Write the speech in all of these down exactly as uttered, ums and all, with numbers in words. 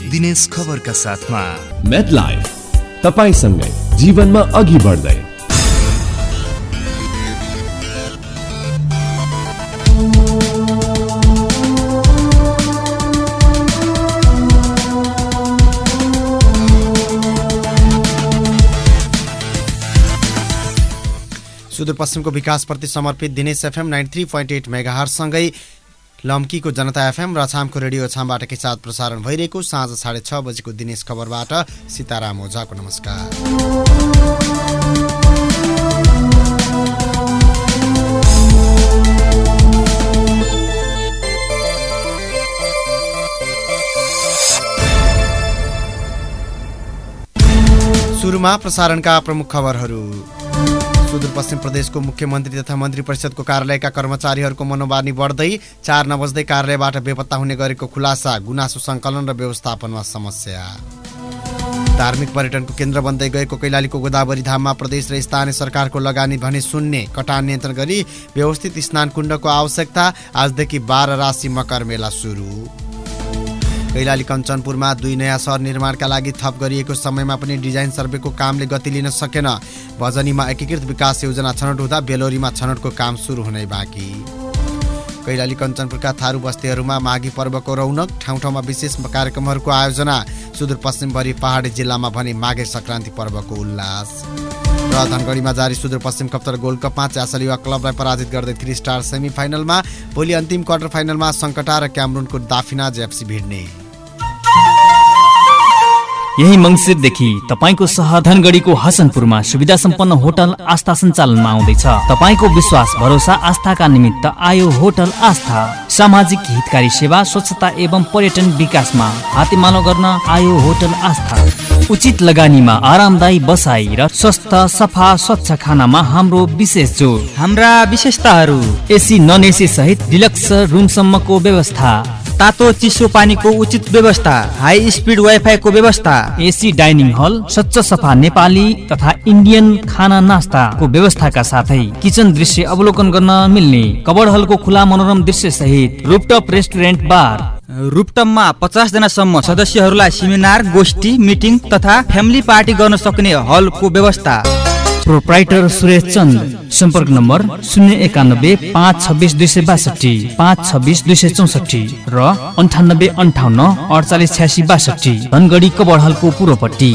दिनेश खबरका साथमा मेडलाइफ, तपाईसँगै जीवनमा अघि बढ्दै। सुदूरपश्चिमको विकासप्रति समर्पित Dinesh FM ninety three point eight मेगाहर्जसँगै लम्कीको जनता एफएम र छामको रेडियो छामबाट के साथ प्रसारण भइरहेको साँझ साढे छ बजेको दिनेश खबरबाट सीताराम ओझाको नमस्कार। सुरुमा प्रसारणका प्रमुख खबरहरू। सुदूरपश्चिम प्रदेशको मुख्यमन्त्री तथा मन्त्री परिषदको कार्यालयका कर्मचारीहरूको मनोबानी बढ्दै चार नबज्दै कार्यालयबाट बेपत्ता हुने गरेको खुलासा, गुनासो सङ्कलन र व्यवस्थापनमा समस्या। धार्मिक पर्यटनको केन्द्र बन्दै गएको कैलालीको गोदावरी धाममा प्रदेश र स्थानीय सरकारको लगानी भने शून्य, कटान नियन्त्रण गरी व्यवस्थित स्नान कुण्डको आवश्यकता। आजदेखि बाह्र राशि मकर मेला सुरु। कैलाली कञ्चनपुरमा दुई नयाँ सहर निर्माणका लागि थप गरिएको समयमा पनि डिजाइन सर्वेको कामले गति लिन सकेन। भजनीमा एकीकृत विकास योजना छनौट हुँदा बेलोरीमा छनौटको काम सुरु हुनै बाँकी। कैलाली कञ्चनपुरका थारू बस्तीहरूमा माघी पर्वको रौनक, ठाउँ ठाउँमा विशेष कार्यक्रमहरूको आयोजना। सुदूरपश्चिमभरि पहाडी जिल्लामा भने माघे सङ्क्रान्ति पर्वको उल्लास। र धनगढीमा जारी सुदूरपश्चिम कप्तर गोल्ड कपमा च्यासल युवा क्लबलाई पराजित गर्दै थ्री स्टार सेमी फाइनलमा। भोलि अन्तिम क्वार्टर फाइनलमा सङ्कटा र क्यामरुनको दाफिना जेएफसी भिड्ने। यही मङ्सिरदेखि तपाईको सहर धनगढीको हसनपुरमा सुविधा सम्पन्न होटल आस्था सञ्चालनमा आउँदैछ। तपाईको विश्वास भरोसा आस्थाका निमित्त आयो होटल आस्था। सामाजिक हितकारी सेवा, स्वच्छता एवं पर्यटन विकासमा हातेमालो गर्न आयो होटल आस्था। उचित लगानीमा आरामदायी बसाई र स्वस्थ सफा स्वच्छ खानामा हाम्रो विशेष जोड। हाम्रा विशेषताहरू: एसी नन एसी सहित डिलक्स रुमसम्मको व्यवस्था, तातो चिसो पानीको उचित व्यवस्था, हाई स्पिड वाइफाई को व्यवस्था, एसी डाइनिङ हल, स्वच्छ सफा नेपाली तथा इन्डियन खाना नास्ता को व्यवस्थाका साथै किचन दृश्य अवलोकन गर्न मिल्ने, कबड हलको खुला मनोरम दृश्य सहित रूफटप रेस्टुरेन्ट बार। रूफटपमा पचास जनासम्म सदस्यहरूलाई सेमिनार, गोष्ठी, मिटिङ तथा फ्यामिली पार्टी गर्न सक्ने हलको व्यवस्था। प्रोप्राइटर सुरेश चन्द। सम्पर्क नम्बर शून्य एकानब्बे पाँच छब्बिस दुई सय बासठी, पाँच छब्बिस दुई सय चौसठी र अन्ठानब्बे अन्ठाउन्न अडचालिस छ्यासी बासठी। धनगढी कबड हलको पूर्वपट्टि।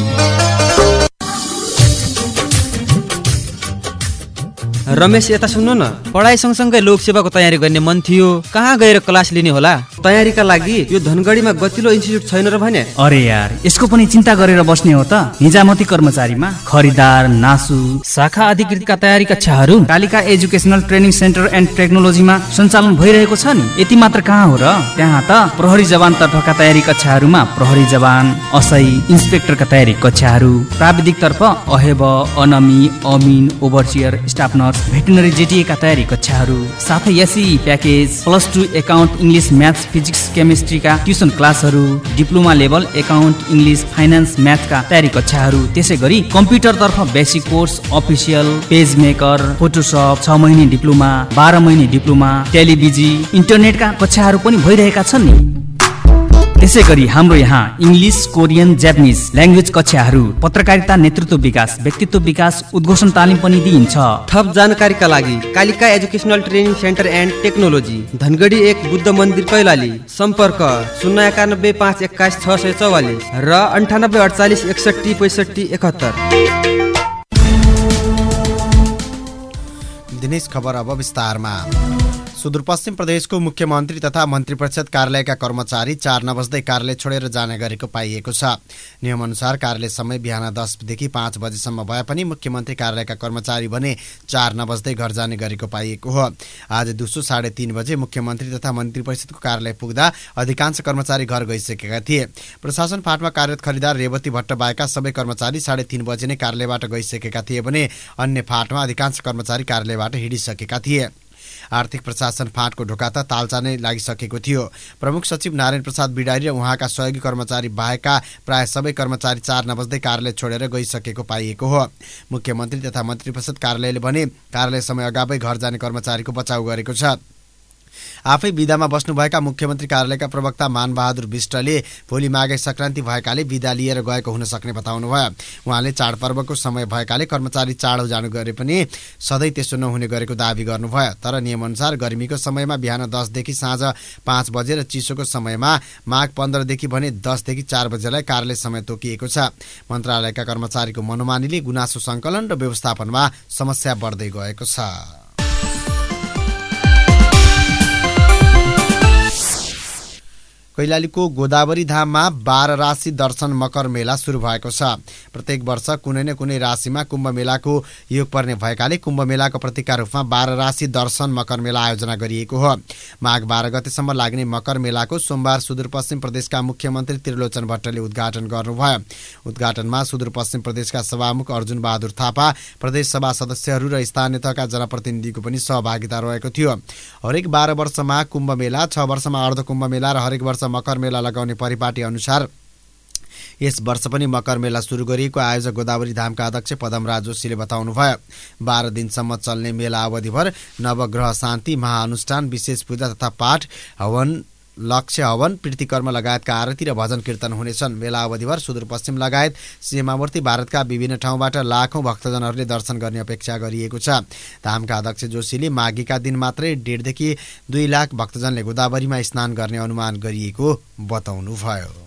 रमेश, यता सुन्नु न, पढाइ सँगसँगै लोकसेवाको तयारी गर्ने मन थियो, कहाँ गएर क्लास लिने होला? तयारीका लागि यो धनगढीमा गतिलो इन्स्टिट्युट छैन र भने? अरे यार, यसको पनि चिन्ता गरेर बस्ने हो त? निजामती कर्मचारीमा खरिदार, नासु, शाखा अधिकृतका तयारी कक्षाहरू Kalika educational training centre and टेक्नोलोजीमा सञ्चालन भइरहेको छ नि। यति मात्र कहाँ हो र, त्यहाँ त प्रहरी जवान तर्फका तयारी कक्षाहरूमा प्रहरी जवान, असै, इन्सपेक्टरका तयारी कक्षाहरू, प्राविधिक तर्फ अहेब, अनमी, अमिन, overseer, staff nurse, veterinary JTA का तयारी कक्षाहरू, साथै SE package, plus two account, English, maths, physics, chemistry का ट्युसन क्लासहरू, diploma level account, English, finance, math का तयारी कक्षाहरू। त्यसै गरी कम्प्युटर तर्फ basic course, official, page maker, Photoshop, छ महिने डिप्लोमा, बाह्र महिने डिप्लोमा, टेलिभिजी, इन्टरनेट का कक्षाहरू पनि भइरहेका छन् नि। त्यसै गरी हाम्रो यहाँ इङ्ग्लिस, कोरियन, जापानिज ल्याङ्ग्वेज कक्षाहरू, पत्रकारिता, नेतृत्व विकास, व्यक्तित्व विकास, उद्घोषण तालिम पनि दिइन्छ। थप जानकारीका लागि Kalika educational training centre and technology, Dhangadhi एक, बुद्ध मन्दिर, कैलाली। सम्पर्क शून्य एकानब्बे पाँच एक्काइस छ सय चौवालिस र अन्ठानब्बे अडचालिस एकसठी पैँसठी एकहत्तर। दिनेश खबर अब विस्तारमा। सुदूरपश्चिम प्रदेशको मुख्यमन्त्री तथा मन्त्री परिषद कार्यालयका कर्मचारी चार नबज्दै कार्यालय छोडेर जाने गरेको पाइएको छ। नियमअनुसार कार्यालय समय बिहान दसदेखि पाँच बजेसम्म भए पनि मुख्यमन्त्री कार्यालयका कर्मचारी भने चार नबज्दै घर जाने गरेको पाइएको हो। आज दिउँसो साढे तीन बजे मुख्यमन्त्री तथा मन्त्री परिषदको कार्यालय पुग्दा अधिकांश कर्मचारी घर गइसकेका थिए। प्रशासन फाँटमा कार्यरत खरिदार रेवती भट्ट बाहेकका सबै कर्मचारी साढे तीन बजे नै कार्यालयबाट गइसकेका थिए भने अन्य फाँटमा अधिकांश कर्मचारी कार्यालयबाट हिँडिसकेका थिए। आर्थिक प्रशासन फाँटको ढोका त तालचा नै लागिसकेको थियो। प्रमुख सचिव नारायण प्रसाद बिडारी र उहाँका सहयोगी कर्मचारी बाहेकका प्राय सबै कर्मचारी चार नबज्दै कार्यालय छोडेर गइसकेको पाइएको हो। मुख्यमन्त्री तथा मन्त्री परिषद कार्यालयले भने कार्यालय समय अगावै घर जाने कर्मचारीको बचाउ गरेको छ। आफै बिदामा बस्नुभएका मुख्यमन्त्री कार्यालयका प्रवक्ता मानबहादुर विष्टले भोलि माघे संक्रान्ति भएकाले बिदा लिएर गएको हुन सक्ने बताउनुभयो। उहाँले चाडपर्वको समय भएकाले कर्मचारी चाँडो जानु गरे पनि सधैँ त्यसो नहुने गरेको दावी गर्नुभयो। तर नियमअनुसार गर्मीको समयमा बिहान दसदेखि साँझ पाँच बजे र चिसोको समयमा माघ पन्ध्रदेखि भने दसदेखि चार बजेलाई कार्यालय समय तोकिएको छ। मन्त्रालयका कर्मचारीको मनोमानीले गुनासो सङ्कलन र व्यवस्थापनमा समस्या बढ्दै गएको छ। कैलालीको गोदावरी धाममा बाह्र राशि दर्शन मकर मेला सुरु भएको छ। प्रत्येक वर्ष कुनै न कुनै राशिमा कुम्भ मेलाको योग पर्ने भएकाले कुम्भ मेलाको प्रतीकका रूपमा बाह्र राशि दर्शन मकर मेला आयोजना गरिएको हो। माघ बाह्र गतेसम्म लाग्ने मकर मेलाको सोमबार सुदूरपश्चिम प्रदेशका मुख्यमन्त्री त्रिलोचन भट्टले उद्घाटन गर्नुभयो। उद्घाटनमा सुदूरपश्चिम प्रदेशका सभामुख अर्जुन बहादुर थापा, प्रदेश सभा सदस्यहरू र स्थानीय तहका जनप्रतिनिधिको पनि सहभागिता रहेको थियो। हरेक बाह्र वर्षमा कुम्भ मेला, छ वर्षमा अर्ध कुम्भ मेला र हरेक वर्ष मकर मेला लगाउने परिपाटी अनुसार यस वर्ष पनि मकर मेला सुरु गरिएको आयोजक गोदावरी धामका अध्यक्ष पदमराज जोशीले बताउनुभयो। बाह्र दिनसम्म चल्ने मेला अवधिभर नवग्रह शान्ति, महाअनुष्ठान, विशेष पूजा तथा पाठ, हवन, लक्ष्य हवन, प्रीतिकर्म लगायतका आरती र भजन कीर्तन हुनेछन्। मेला अवधिभर सुदूरपश्चिम लगायत सीमावर्ती भारतका विभिन्न ठाउँबाट लाखौं भक्तजनहरूले दर्शन गर्ने अपेक्षा गरिएको छ। धामका अध्यक्ष जोशीले माघीका दिन मात्रै डेढदेखि दुई लाख भक्तजनले गोदावरीमा स्नान गर्ने अनुमान गरिएको बताउनुभयो।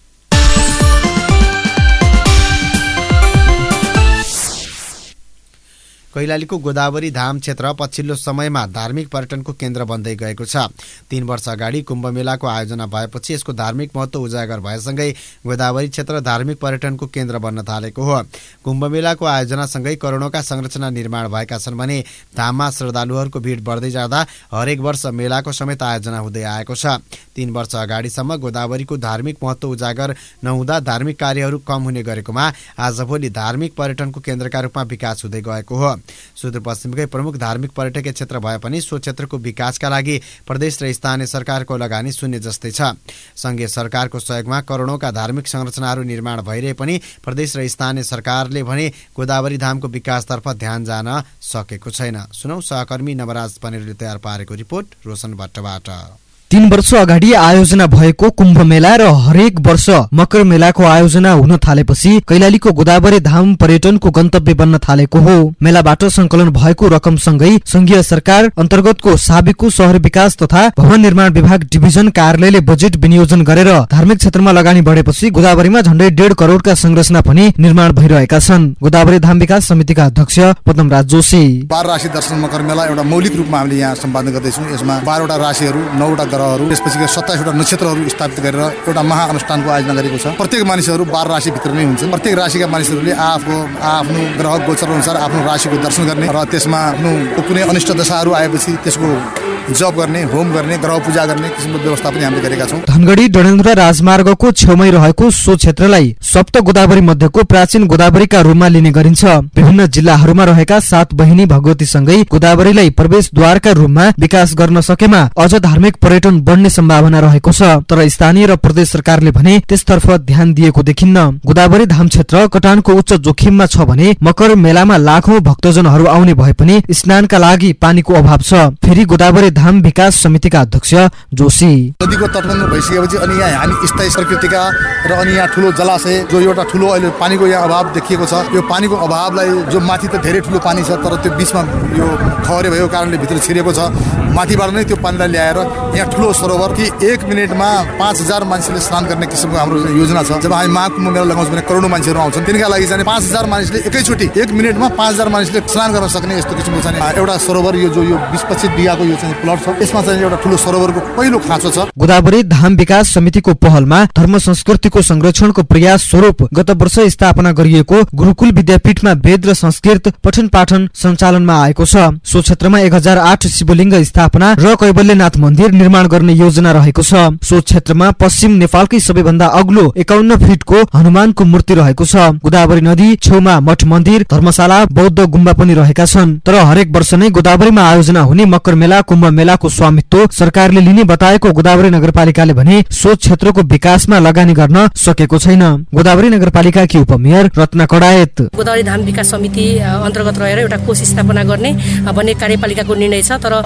कैलालीको गोदावरी धाम क्षेत्र पछिल्लो समयमा धार्मिक पर्यटनको केन्द्र बन्दै गएको छ। तीन वर्ष अगाडि कुम्भ मेलाको आयोजना भएपछि यसको धार्मिक महत्त्व उजागर भएसँगै गोदावरी क्षेत्र धार्मिक पर्यटनको केन्द्र बन्न थालेको हो। कुम्भ मेलाको आयोजनासँगै करोडौंका संरचना निर्माण भएका छन् भने धाममा श्रद्धालुहरूको भिड बढ्दै जाँदा हरेक वर्ष मेलाको समेत आयोजना हुँदै आएको छ। तीन वर्ष अगाडिसम्म गोदावरीको धार्मिक महत्त्व उजागर नहुँदा धार्मिक कार्यहरू कम हुने गरेकोमा आजभोलि धार्मिक पर्यटनको केन्द्रका रूपमा विकास हुँदै गएको हो। सुदूरपश्चिमकै प्रमुख धार्मिक पर्यटकीय क्षेत्र भए पनि सो क्षेत्रको विकासका लागि प्रदेश र स्थानीय सरकारको लगानी शून्य जस्तै छ। संघीय सरकारको सहयोगमा करोडौंका धार्मिक संरचनाहरू निर्माण भइरहे पनि प्रदेश र स्थानीय सरकारले भने गोदावरी धामको विकासतर्फ ध्यान जान सकेको छैन। सुनौ सहकर्मी नवराज पनेरले तयार पारेको रिपोर्ट रोशन भट्टबाट। तीन वर्ष अगाडि आयोजना भएको कुम्भ मेला र हरेक वर्ष मकर मेलाको आयोजना हुन थालेपछि कैलालीको गोदावरी धाम पर्यटनको गन्तव्य बन्न थालेको हो। मेलाबाट संकलन भएको रकमसँगै संघीय सरकार अन्तर्गतको साबिकु शहर विकास तथा भवन निर्माण विभाग डिभिजन कार्यालयले बजेट विनियोजन गरेर धार्मिक क्षेत्रमा लगानी बढेपछि गोदावरीमा झण्डै डेढ करोडका संरचना पनि निर्माण भइरहेका छन्। गोदावरी धाम विकास समितिका अध्यक्ष पदमराज जोशी, बाह्र राशि दर्शन मकर मेला एउटा मौलिक रूपमा हामीले यहाँ सम्पादन गर्दैछौँ। यसमा बाह्रवटा राशिहरू, नौवटा त्यसपछि सत्ताइसवटा नक्षत्रहरू स्थापित गरेर एउटा महाअनुष्ठानको आयोजना गरेको छ। प्रत्येक मानिसहरू बाह्र राशिभित्र नै हुन्छन्। प्रत्येक राशिका मानिसहरूले आफ्नो आफ्नो ग्रह गोचर अनुसार आफ्नो राशिको दर्शन गर्ने र त्यसमा आफ्नो कुनै अनिष्ट दशाहरू आएपछि त्यसको जप गर्ने, होम गर्ने, ग्रह पूजा गर्ने किसिमको व्यवस्था पनि हामीले गरेका छौँ। धनगढी डडेलधुरा राजमार्गको छेउमै रहेको सो क्षेत्रलाई सप्त गोदावरी मध्येको प्राचीन गोदावरीका रूपमा लिने गरिन्छ। विभिन्न जिल्लाहरूमा रहेका सात बहिनी भगवतीसँगै गोदावरीलाई प्रवेशद्वारका रूपमा विकास गर्न सकेमा अझ धार्मिक पर्यटन बढ्ने सम्भावना रहेको छ। तर स्थानीय र प्रदेश सरकारले भने त्यसतर्फ ध्यान दिएको देखिन्न। गोदावरी धाम क्षेत्र कटानको उच्च जोखिममा छ भने मकर मेलामा लाखौं भक्तजनहरू आउने भए पनि स्नानका लागि पानीको अभाव छ। फेरि गोदावरी धाम विकास समितिका अध्यक्ष जोशी, नदीको तटबन्ध भइसकेपछि अनि यहाँ हामी स्थायी प्रकृतिका र अनि यहाँ ठुलो जलाशय जो एउटा ठुलो अहिले पानीको यहाँ अभाव देखिएको छ। यो पानीको अभावलाई जो माथि त धेरै ठुलो पानी छ तर त्यो बिचमा यो खहरे भएको कारणले भित्र छिरेको छ। माथिबाट नै त्यो पानीलाई ल्याएर यहाँ ठुलो सरोवर कि एक मिनटमा पाँच हजार मान्छेले स्नान गर्ने किसिमको हाम्रो योजना छ। जब हामी महाकुम्भ मेला लगाउँछौँ भने करोडौं मान्छेहरू आउँछन्, तिनका लागि चाहिँ पाँच हजार मानिसले एकैचोटि एक मिनटमा पाँच हजार मानिसले स्नान गर्न सक्ने यस्तो किसिमको चाहिँ एउटा सरोवर यो जो यो बिस पच्चिस बिघाको यो चाहिँ प्लट छ, यसमा चाहिँ एउटा ठुलो सरोवरको पहिलो खाँचो छ। गोदावरी धाम विकास समितिको पहलमा धर्म संस्कृतिको संरक्षणको प्रयास स्वरूप गत वर्ष स्थापना गरिएको गुरुकुल विद्यापीठमा वेद र संस्कृत पठन पाठन सञ्चालनमा आएको छ। सो क्षेत्रमा एक हजार आठ शिवलिङ्ग स्थापना र कैवल्यनाथ मन्दिर निर्माण गर्ने योजना रहेको छ। सो क्षेत्रमा पश्चिम नेपालकै सबैभन्दा अग्लो एकाउन्न फिटको हनुमानको मूर्ति रहेको छ। गोदावरी नदी छेउमा मठ मन्दिर, धर्मशाला, बौद्ध गुम्बा पनि रहेका छन्। तर हरेक वर्ष नै गोदावरीमा आयोजना हुने मकर मेला कुम्भ मेलाको स्वामित्व सरकारले लिने बताएको गोदावरी नगरपालिकाले भने सो क्षेत्रको विकासमा लगानी गर्न सकेको छैन। गोदावरी नगरपालिकाकी उपमेयर रत्ना कडायत, गोदावरी धाम विकास समिति अन्तर्गत रहेर एउटा कोष स्थापना गर्ने भन्ने कार्यपालिकाको निर्णय छ। तर अहिले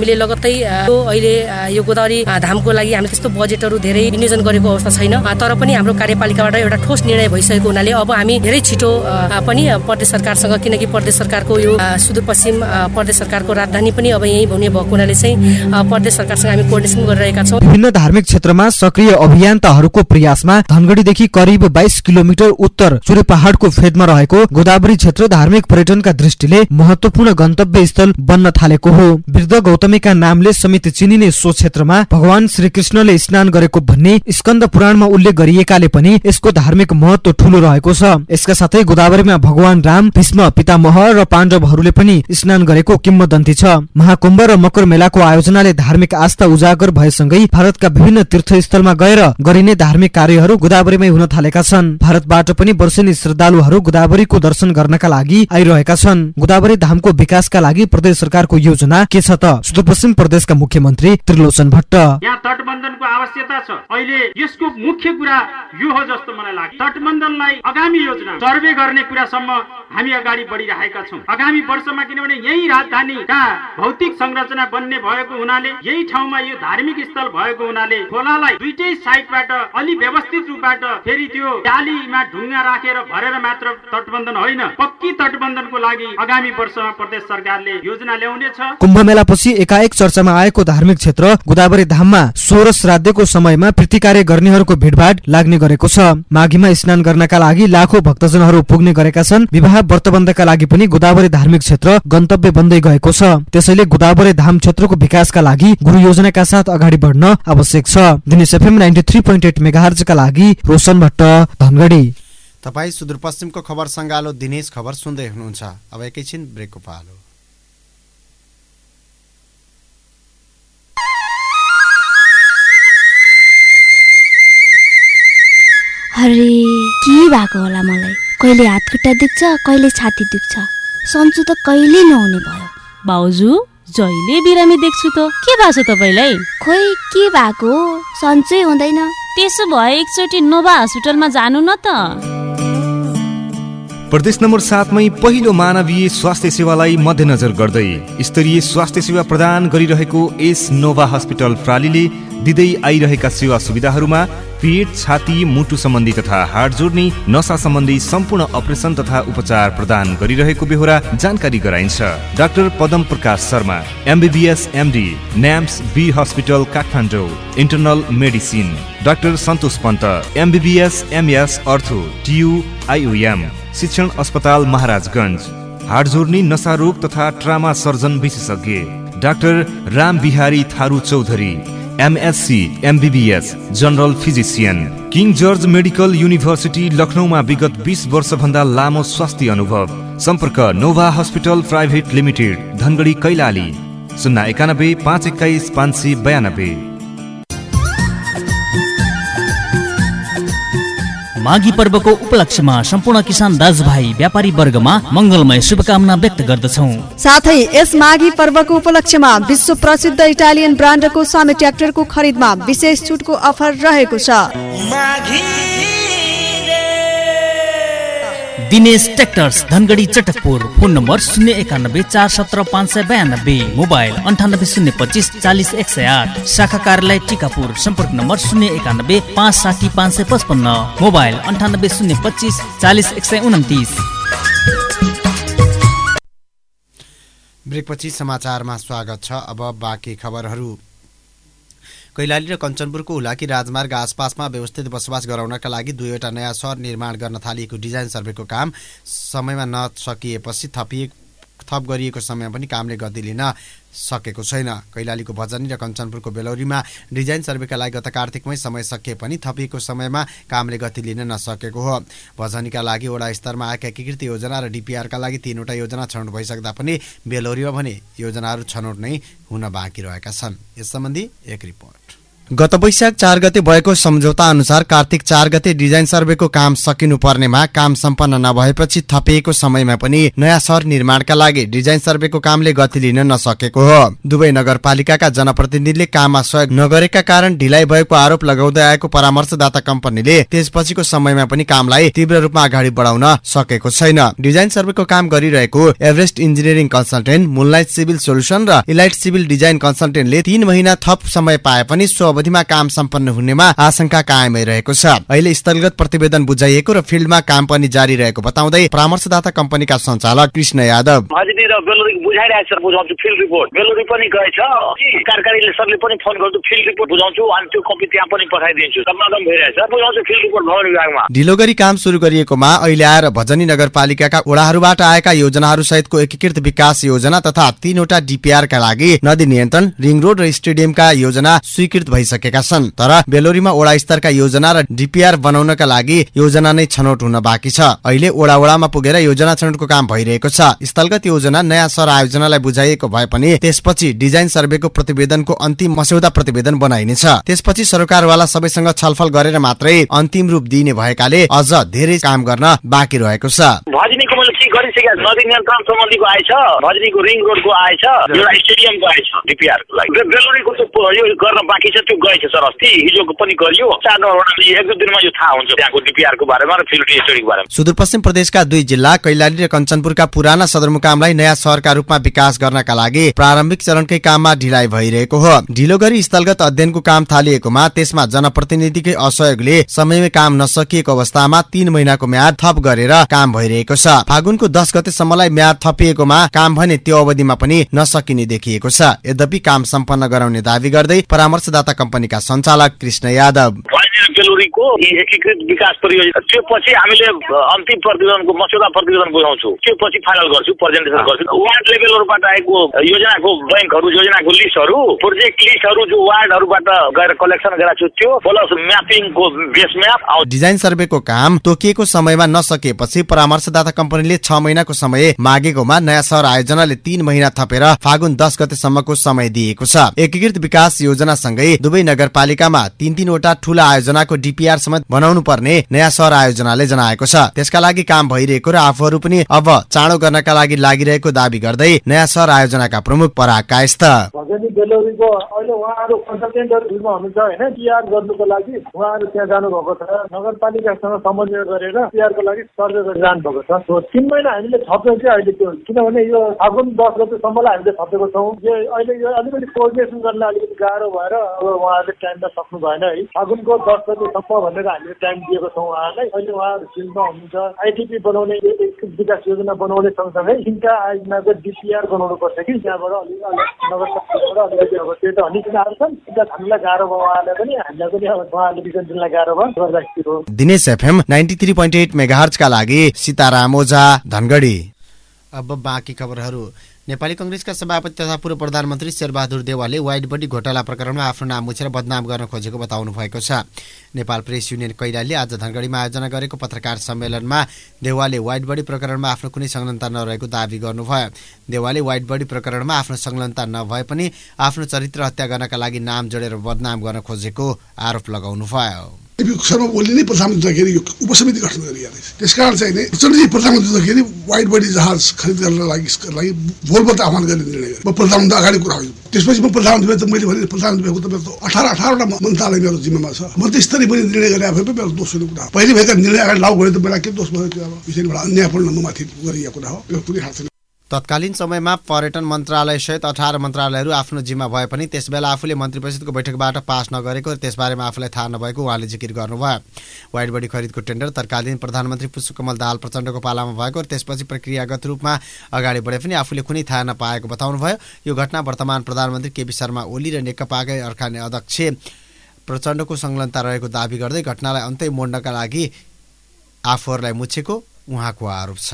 हामीले लगत्तै अहिले यो गोदावरी धामको लागि हामीले त्यस्तो बजेटहरू धेरै विनियोजन गरेको अवस्था छैन, तर पनि हाम्रो कार्यपालिकाबाट एउटा ठोस निर्णय भइसकेको हुनाले अब हामी धेरै छिटो पनि प्रदेश सरकारसँग, किनकि प्रदेश सरकारको यो सुदूरपश्चिम प्रदेश सरकारको राजधानी पनि अब यही हुने भएको हुनाले चाहिँ प्रदेश सरकारसँग हामी कोर्डिनेसन गरिरहेका छौँ। विभिन्न धार्मिक क्षेत्रमा सक्रिय अभियन्ताहरूको प्रयासमा धनगढीदेखि करिब बाइस किलोमिटर उत्तर चुरे पहाड़को फेदमा रहेको गोदावरी क्षेत्र धार्मिक पर्यटनका दृष्टिले महत्वपूर्ण गन्तव्य स्थल बन्न थालेको हो। वृद्ध गौतमीका नामले समेत चिनिने सो क्षेत्रमा भगवान श्री कृष्णले स्नान गरेको भन्ने स्कन्द पुराणमा उल्लेख गरिएकाले पनि यसको धार्मिक महत्व ठूलो रहेको छ। यसका साथै गोदावरीमा भगवान राम, भीष्म पितामह र पाण्डवहरूले पनि स्नान गरेको किम्वदन्ती छ। महाकुम्भ र मकर मेलाको आयोजनाले धार्मिक आस्था उजागर भएसँगै भारतका विभिन्न तीर्थस्थलमा गएर गरिने धार्मिक कार्यहरू गोदावरीमै हुन थालेका छन्। भारतबाट पनि वर्षेनी श्रद्धालुहरू गोदावरीको दर्शन गर्नका लागि आइरहेका छन्। गोदावरी धामको विकासका लागि प्रदेश सरकारको योजना के छ त? सुदूरपश्चिम प्रदेशका मुख्यमन्त्री त्रिलोचन भट्ट: यहाँ तटबन्धनको आवश्यकता छ। अहिले यसको मुख्य कुरा यो हो जस्तो मलाई लाग्छ। तटबन्धनलाई आगामी योजना सर्वे गर्ने कुरासम्म हामी अगाडि बढिरहेका छौँ। आगामी वर्षमा किनभने यही राजधानीका भौतिक संरचना बन्ने भएको हुनाले, यही ठाउँमा यो धार्मिक स्थल भएको हुनाले खोलालाई दुईटै साइडबाट अलि व्यवस्थित रूपबाट फेरि त्यो डालीमा ढुङ्गा राखेर भरेर मात्र तटबन्धन होइन, पक्की तटबन्धनको लागि आगामी वर्षमा प्रदेश सरकारले योजना ल्याउनेछ। कुम्भ मेलापछि एकाएक चर्चामा आएको धार्मिक क्षेत्र गोदावरी धाममा सोह्र श्राद्धको समयमा प्रतिकार्य गर्नेहरूको भिडभाड लाग्ने गरेको छ। माघीमा स्नान गर्नका लागि लाखौं भक्तजनहरू पुग्ने गरेका छन्। विवाह व्रतबन्धका लागि पनि गोदावरी धार्मिक क्षेत्र गन्तव्य बन्दै गएको छ। त्यसैले गोदावरी धाम क्षेत्रको विकासका लागि गुरु योजनाका साथ अगाडि बढ्न आवश्यक छ। Dinesh FM ninety three point eight मेगाहर्जका लागि रोशन भट्ट, धनगढी। तपाईँ सुदूरपश्चिमको खबर सङ्गालो दिनेश खबर सुन्दै हुनुहुन्छ। अब एकैछिन ब्रेकको पालो। अरे के भएको होला मलाई? कहिले हात खुट्टा दुख्छ, कहिले छाती दुख्छ। सन्चो त कहिले नहुने भयो। भाउजू जहिले बिरामी देख्छु त, के भएको छ तपाईलाई? खोइ के भएको, सन्चै हुँदैन। त्यसो भए एकचोटि नोभा हस्पिटलमा जानु न त। प्रदेश नम्बर सातमै पहिलो मानवीय स्वास्थ्य सेवालाई मध्यनजर गर्दै स्तरीय स्वास्थ्य सेवा प्रदान गरिरहेको एस नोभा हस्पिटल प्रालीले दिँदै आइरहेका सेवा सुविधाहरूमा पेट, छाती, मुटु सम्बन्धी तथा हाड जोड्ने, नसा सम्बन्धी सम्पूर्ण अपरेसन तथा उपचार प्रदान गरिरहेको बेहोरा जानकारी गराइन्छ। Doctor Padam Prakash Sharma, MBBS MD, NAMS B hospital Kathmandu, internal medicine. Doctor Santosh Pant, MBBS MS ortho, TU IOM, शिक्षण अस्पताल महाराजगञ्ज, हाड जोड्ने, नसा रोग तथा ट्रामा सर्जन विशेषज्ञ। Doctor Ram Bihari Tharu Chaudhary, MSc MBBS general physician. King George medical university लखनऊमा विगत बीस वर्षभन्दा लामो स्वास्थ्य अनुभव। सम्पर्क Nova hospital private limited, Dhangadhi, Kailali, शून्य एकानब्बे पाँच एक्काइस पाँच सय बयानब्बे। माघी पर्वको उपलक्ष्यमा सम्पूर्ण किसान दाजुभाइ व्यापारी वर्गमा मंगलमय शुभकामना व्यक्त गर्दछौं। साथै यस माघी पर्वको उपलक्ष्यमा विश्व प्रसिद्ध इटालियन ब्रान्डको स्वामी ट्र्याक्टरको खरिदमा विशेष छुटको अफर रहेको छ। Dinesh tractors, Dhangadhi, Chatakpur. Phone number शून्य एकानब्बे चार सत्र पाँच सय बयानब्बे, मोबाइल अन्ठानब्बे शून्य पच्चिस चालिस एक सय आठ। शाखा कार्यालय टिकापुर, सम्पर्क नम्बर शून्य एकानब्बे पाँच साठी पाँच सय पचपन्न, मोबाइल अन्ठानब्बे शून्य पच्चिस चालिस एक सय उन्तिस। ब्रेकपछि समाचारमा स्वागत छ। अब बाँकी खबरहरू। कैलाली र कञ्चनपुरको हुलाकी राजमार्ग आसपासमा व्यवस्थित बसोबास गराउनका लागि दुईवटा नयाँ सहर निर्माण गर्न थालिएको डिजाइन सर्वेको काम समयमा नसकिएपछि थपिए थप गरिएको समयमा पनि कामले गति लिन सकेको छैन। कैलालीको भजनी र कञ्चनपुरको बेलौरीमा डिजाइन सर्वेका लागि गत कार्तिकमै समय सकिए पनि थपिएको समयमा कामले गति लिन नसकेको हो। भजनीका लागि वडा स्तरमा आएका एकीकृत योजना र डिपिआरका लागि तीनवटा योजना छनौट भइसक्दा पनि बेलौरीमा भने योजनाहरू छनौट नै हुन बाँकी रहेका छन्। यस सम्बन्धी एक रिपोर्ट। गत वैशाख चार गते भएको सम्झौता अनुसार कार्तिक चार गते डिजाइन सर्वेको काम सकिनु पर्नेमा काम सम्पन्न नभएपछि थपिएको समयमा पनि नयाँ सहर निर्माणका लागि डिजाइन सर्वेको कामले गति लिन नसकेको हो। दुवै नगरपालिकाका जनप्रतिनिधिले काममा सहयोग नगरेका कारण ढिलाइ भएको आरोप लगाउँदै आएको परामर्शदाता कम्पनीले त्यसपछिको समयमा पनि कामलाई तीव्र रूपमा अगाडि बढाउन सकेको छैन। डिजाइन सर्वेको काम गरिरहेको Everest engineering consultant, moonlight civil solution र इलाइट सिभिल डिजाइन कन्सल्टेन्टले तीन महिना थप समय पाए पनि सो अवधिमा काम सम्पन्न हुनेमा आशंका कायमै रहेको छ। अहिले स्थलगत प्रतिवेदन बुझाइएको र फिल्डमा काम पनि जारी रहेको बताउँदै परामर्शदाता कम्पनीका सञ्चालक कृष्ण यादव बुझाइरहेछ बुझाउँछु फिल्ड रिपोर्ट बेलुरी पनि गएछ कार्यकारीले सरले पनि फोन गर्छु फिल्ड रिपोर्ट बुझाउँछु अनि त्यो कपी त्यहाँ पनि पठाइदिन्छु समाधान भइरहेछ बुझाउँछु फिल्ड रिपोर्ट भवन विभागमा। ढिलो गरी काम सुरु गरिएकोमा अहिले आएर भजनी नगरपालिकाका वडाहरूबाट आएका योजनाहरू सहितको एकीकृत विकास योजना तथा तीनवटा डीपीआर का लागि नदी नियन्त्रण, रिङ रोड र स्टेडियमका योजना स्वीकृत भइसकेका छन्। तर बेलोरीमा वडा स्तरका योजना र डीपीआर बनाउनका लागि योजना नै छनौट हुन बाँकी छ। अहिले वडा वडामा पुगेर योजना छनौटको काम भइरहेको छ। स्थलगत योजना नयाँ सहर आयोजनालाई बुझाइएको भए पनि त्यसपछि डिजाइन सर्वेको प्रतिवेदनको अन्तिम मस्यौदा प्रतिवेदन बनाइनेछ। त्यसपछि सरकारवाला सबैसँग छलफल गरेर मात्रै अन्तिम रूप दिइने भएकाले अझ धेरै काम गर्न बाँकी रहेको छ। भजनीको मैले के गरिसकेको नदी नियन्त्रण सम्बन्धीको आएछ, भजनीको रिङ रोडको आएछ, एउटा स्टेडियमको आएछ डीपीआर को लागि। बेलोरीको चाहिँ यो गर्न बाँकी छ, त्यो गएछ सर अस्ति हिजोको पनि गरियो। चार नम्बरमा एक दुई दिनमा यो थाहा हुन्छ त्यहाँको डीपीआर को बारेमा र फिल्ड स्टडीको बारेमा। सुदूरपश्चिम प्रदेशका दुई जिल्ला कैलाली र कञ्चनपुरका पुराना सदरमुकामलाई नयाँ सहरका रूपमा विकास गर्नका लागि प्रारम्भिक चरणकै काममा ढिलाइ भइरहेको हो। ढिलो गरी स्थलगत अध्ययनको काम थालिएकोमा त्यसमा जनप्रतिनिधिकै असहयोगले समयमै काम नसकिएको अवस्थामा तीन महिनाको म्याद थप गरेर काम भइरहेको छ। फागुनको दस गतेसम्मलाई म्याद थपिएकोमा काम भने त्यो अवधिमा पनि नसकिने देखिएको छ। यद्यपि काम सम्पन्न गराउने दावी गर्दै परामर्शदाता कम्पनीका सञ्चालक कृष्ण यादव बेलोरीको एकीकृत विकास परियोजना त्यो पछि हामीले अन्तिम प्रतिवेदनको मस्यौदा प्रतिवेदन बुझाउँछु, त्यो पछि फाइनल गर्छु, प्रेजेन्टेसन गर्छु। वार्ड लेभलबाट आएको योजनाको बैंकहरू, योजनाको लिस्टहरू, प्रोजेक्ट लिस्टहरू जो वार्डहरूबाट गएर कलेक्सन गराएको छु त्यो प्लस म्यापिङको बेस म्याप। डिजाइन सर्वेको काम तोकिएको समयमा नसकेपछि परामर्शदाता कम्पनीले छ महिनाको समय मागेकोमा नयाँ सहर आयोजनाले तीन महिना थपेर फागुन दस गतेसम्मको समय दिएको छ। एकीकृत विकास योजनासँगै दुवै नगरपालिकामा तीन तीनवटा ठूला आयोजनाको डीपीआर समेत बनाउनु पर्ने नयाँ सहर आयोजनाले जनाएको छ। त्यसका लागि काम भइरहेको र आफूहरू पनि अब चाँडो गर्नका लागि लागिरहेको दावी गर्दै नयाँ सहर आयोजनाका प्रमुख पराग कायस्थ बेलोरीको अहिले उहाँहरू कन्सल्टेन्टहरू फिल्डमा हुनुहुन्छ होइन, टिआर गर्नुको लागि उहाँहरू त्यहाँ जानुभएको छ। नगरपालिकासँग समन्वय गरेर टिआर को लागि सर्वे गरेर जानुभएको छ। तीन महिना हामीले थप्छौँ कि अहिले त्यो, किनभने यो फागुन दस गतेसम्मलाई हामीले थपेको छौँ। यो अहिले यो अलिकति कोअर्डिनेसन गर्न अलिकति गाह्रो भएर अब उहाँहरूले टाइममा सक्नु भएन है। फागुनको दस गतेसम्म भनेर हामीले टाइम दिएको छौँ उहाँहरूलाई। अहिले उहाँहरू फिल्डमा हुनुहुन्छ। आइटिपी बनाउने विकास योजना बनाउने सँगसँगै तिनवटा आयोजनाको डिपिआर बनाउनु पर्छ कि त्यहाँबाट अलिक नगरपालिकाबाट अलिकति अब त्यो त अनिश्चितहरू छन्, त्यहाँ हामीलाई गाह्रो भयो उहाँलाई पनि हामीलाई पनि अब उहाँहरूले विकन दिनलाई गाह्रो भयो गर्दाखेरि। Dinesh FM ninety three point eight मेगाहर्जका लागि सीताराम ओझा, धनगढी। अब बाँकी खबरहरू। नेपाली कंग्रेसका सभापति तथा पूर्व प्रधानमन्त्री शेरबहादुर देउवाले वाइड बडी घोटाला प्रकरणमा आफ्नो नाम मुछेर बदनाम गर्न खोजेको बताउनु भएको छ। नेपाल प्रेस युनियन कैलालीले आज धनगढीमा आयोजना गरेको पत्रकार सम्मेलनमा देउवाले वाइड बडी प्रकरणमा आफ्नो कुनै संलग्नता नरहेको दावी गर्नुभयो। देउवाले वाइड बडी प्रकरणमा आफ्नो संलग्नता नभए पनि आफ्नो चरित्र हत्या गर्नका लागि नाम जोडेर बदनाम गर्न खोजेको आरोप लगाउनुभयो। शर्मा ओलीले नै प्रधानमन्त्री हुँदाखेरि यो उपसमिति गठन गरिहाले। त्यसकारण चाहिँ नि प्रचण्डजी प्रधानमन्त्री हुँदाखेरि वाइड बडी जहाज खरिद गर्नका लागि लागि भोलपल्ट आह्वान गर्ने निर्णय गरेँ। म प्रधानमन्त्री अगाडि कुरा हो। त्यसपछि म प्रधानमन्त्री त मैले भने प्रधानमन्त्री भएको त मेरो अठार अठारवटा मन्त्रालय मेरो जिम्मामा छ। मन्त्री स्तरीय पनि निर्णय गरे भए पनि मेरो दोष हुने कुरा। पहिले भएका निर्णय अगाडि लागू गरे त मलाई के दोष भयो? त्यो अब विषयबाट अन्यायपूर्ण माथि गरिएको कुरा हो। यो कुनै हात छैन। तत्कालीन समयमा पर्यटन मन्त्रालय सहित अठार मन्त्रालयहरू आफ्नो जिम्मा भए पनि त्यसबेला आफूले मन्त्री परिषदको बैठकबाट पास नगरेको र त्यसबारेमा आफूलाई थाहा नभएको उहाँले जिकिर गर्नुभयो। वाइड बडी खरिदको टेन्डर तत्कालीन प्रधानमन्त्री पुष्पकमल दाहाल प्रचण्डको पालामा भएको र त्यसपछि प्रक्रियागत रूपमा अगाडि बढे पनि आफूले कुनै थाहा नपाएको बताउनुभयो। यो घटना वर्तमान प्रधानमन्त्री केपी शर्मा ओली र नेकपाकै अर्का अध्यक्ष प्रचण्डको संलग्नता रहेको दावी गर्दै घटनालाई अन्तै मोड्नका लागि आफूहरूलाई मुछेको उहाँको आरोप छ।